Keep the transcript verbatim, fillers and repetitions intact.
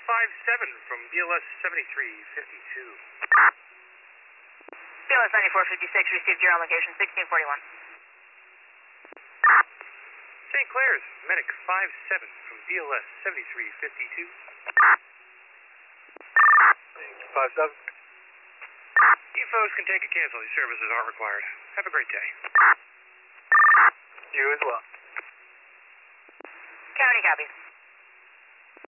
five seven from B L S seventy-three fifty-two. B L S ninety-four fifty-six, received your on location, sixteen forty-one. Saint Clair's, Medic five seven from B L S seventy-three fifty-two. five seven. You folks can take a cancel. These services aren't required. Have a great day. You as well. County copies.